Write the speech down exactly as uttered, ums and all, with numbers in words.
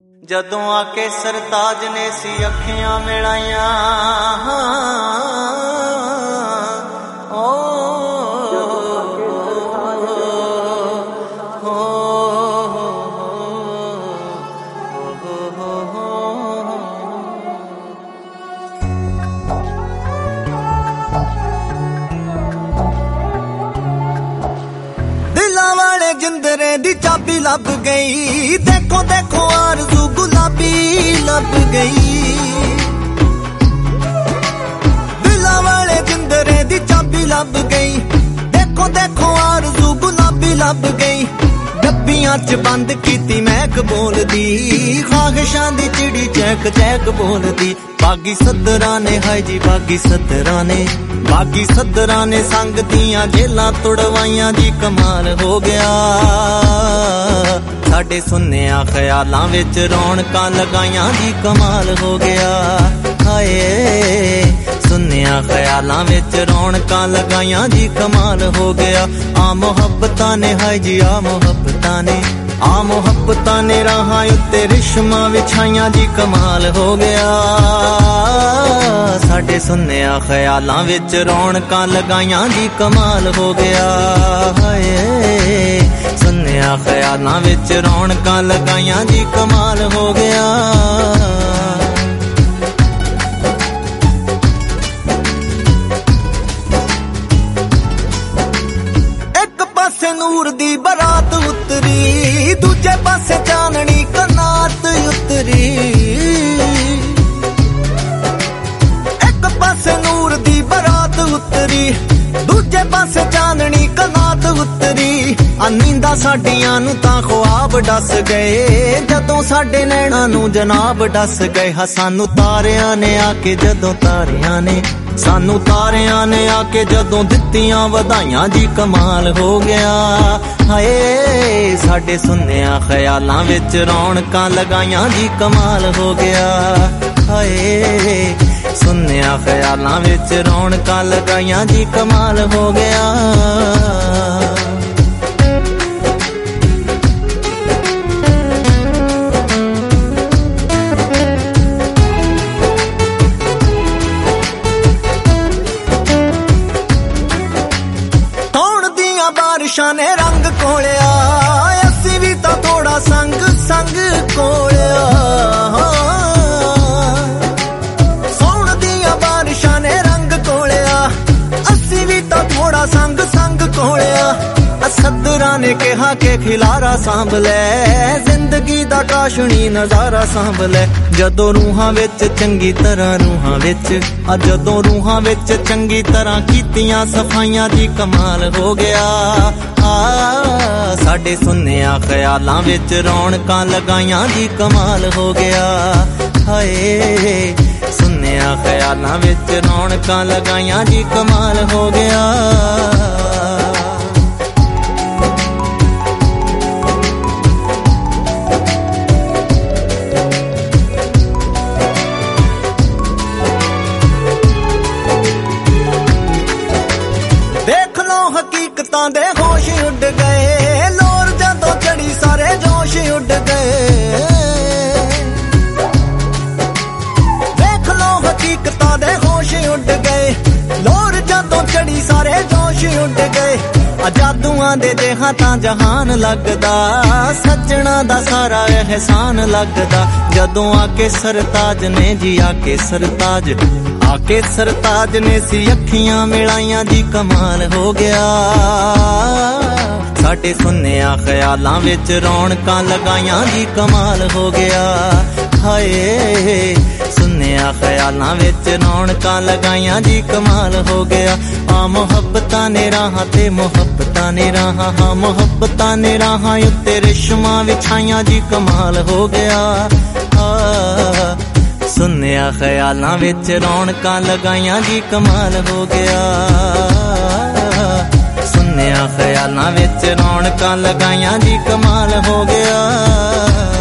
जदों आके सरताज ने सी अखियां मिलाइया ओ दिलां वाले जिंदरे दी चाबी लब गई। देखो देखो आरज़ू गुलाबी लब गई। दिलां वाले जिंदरे दी चाबी लब गई। देखो देखो आरज़ू गुलाबी लब गई। डब्बियां च बंद कीती महक बोलदी। ख्वाहिशां दी चिड़ी चहक चहक बोलदी। बागी सदरा ने हाय जी बागी सदरा ने बागी सदरा ने संग दियां जेलां तुड़वाइयां जी कमाल हो गया। साडे सुन्निया ख्यालां विच रौनकां लगाइयां जी कमाल हो गया। हाय सुन्निया ख्यालां विच रौनकां लगाइयां जी कमाल हो गया। आ मुहब्बतां ने हाय जी आ मुहब्बतां ने आ मुहब्बतां ने राहां उत्ते रिश्मा विछाइयां जी कमाल हो गया। साडे सुन्निया ख्यालां विच रौनकां लगाइयां जी कमाल हो गया। हाय सुन्निया ख्यालां विच रौनकां लगाइयां जी कमाल हो गया। एक पासे नूर दी बरात उतरी। दूजे पासे चांदनी कनात उतरी। एक पासे नूर दी बरात उतरी। दूजे पासे चांदनी कनात उतरी। आ नींदा साडियां नू तां ख्वाब डस गए। जदों साडे नैना नू जनाब डस गए। हा सानू तारियां ने आके जदों तारियां ने सानू तारियां ने आके जदों दित्तियां वधाइयां जी कमाल हो गया। हाय साडे सुन्निया ख्यालां विच रौनकां लगाइयां जी कमाल हो गया। हाय सुन्निया ख्यालां विच रौनकां लगाइयां जी कमाल हो गया। बारिशां ने रंग कोलिया। असी भी तो थोड़ा संग संग कोलिया। सौण दिया बारिशां ने रंग कोलिया। असी भी तो थोड़ा संग संग कोलिया। सदरा ने कहा के खिलारा सांभ लै। जिंदगी दा काशनी नजारा सांभ लै। जदों रूहां विच चंगी तरह रूहां विच आ जदों रूहां विच चंगी तरह कीतियां सफाइयां जी कमाल हो गया। आ साडे सुन्निया ख्यालां विच रौनकां लगाइयां जी कमाल हो गया। हाय सुन्निया ख्यालां विच रौनकां लगाइयां जी कमाल हो गया। देख लो हकीकतां दे होश उड़ गए। लोर जदों चढ़ी सारे जोश उड़ गए। देख लो हकीकतां दे होश उड़ गए। लोर जदों चढ़ी सारे जोश उड़ गए। जादूआं दे देहां तां जहान लगदा। सजना दा सारा एहसान लगदा। जदों आके सरताज ने जी आके सरताज आके सरताज ने सी अखियां मिलाइयां जी कमाल हो गया। साडे सुन्निया ख्यालां विच रौनकां लगाइयां जी कमाल हो गया। हाय सुन्निया ख्यालां विच रौनकां लगाइयां जी कमाल हो गया। आ मुहब्बतां ने राहां ते मुहब्बतां ने राहां हा मुहब्बतां ने राहां उत्ते रिश्मा विछाइयां जी कमाल हो गया। आ सुन्निया ख्यालां विच रौनकां लगाइयां जी कमाल हो गया। सुन्निया ख्यालां विच रौनकां लगाइयां जी कमाल हो गया।